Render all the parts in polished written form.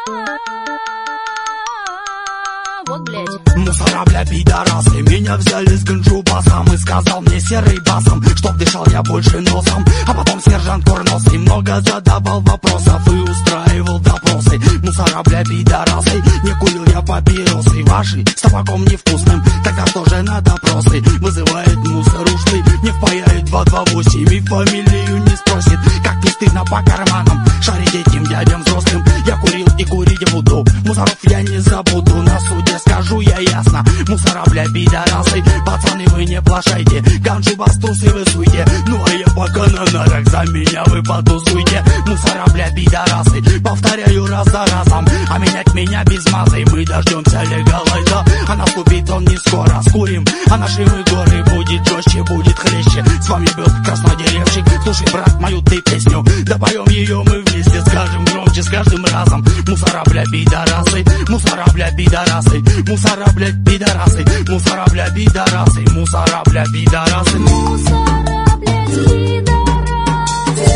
Вот, блядь. Мусора, бля, пидорасы, меня взяли с ганджубасом и сказал мне серый басом, чтоб дышал я больше носом. А потом сержант курносый много задавал вопросов и устраивал допросы. Мусора, бля, пидорасы, не курил я папиросы ваши с табаком невкусным, тогда тоже на допросы. Вызывает мусор ушлый, не впаяет 228 и фамилию не спросит. Как не стыдно по карманам шарить этим дядям взрослым. Я курил и курить буду, мусоров я не забуду, на суде скажу я ясно. Мусора, бля, пидорасы, пацаны, вы не плашайте, ганджубас трусы вы суйте, ну а я пока на нарах, за меня вы потусуйте. Мусора, бля, пидорасы, повторяю раз за разом, а менять меня без мазы мы дождемся легалайза. А наступит он не скоро, скурим, а наши мы горы, будет жестче, будет хлеще. С вами был краснодеревщик, слушай, брат, мою ты песню, допоем ее мы вместе, скажем громче с каждым разом. Мусора, бля, пидорасы, мусора, бля, пидорасы, мусора, бля, пидорасы, мусора, бля, пидорасы, мусора, бля, пидорасы, Мусора, блядь, пидорасы.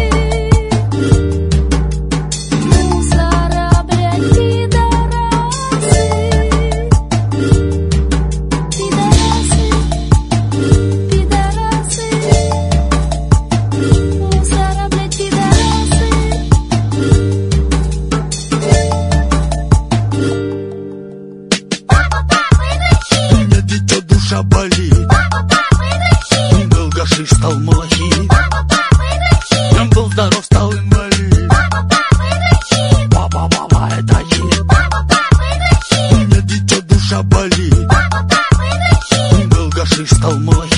Мусора, блядь, пидорасы. Пидорасы, пидорасы. Мусора, блядь, пидорасы. у меня дитё, душа болит. Был гашиш, стал малахит. Был здоров, стал инвалид. Папа, это хит. У меня дитё, душа болит. Был гашиш, стал малахит.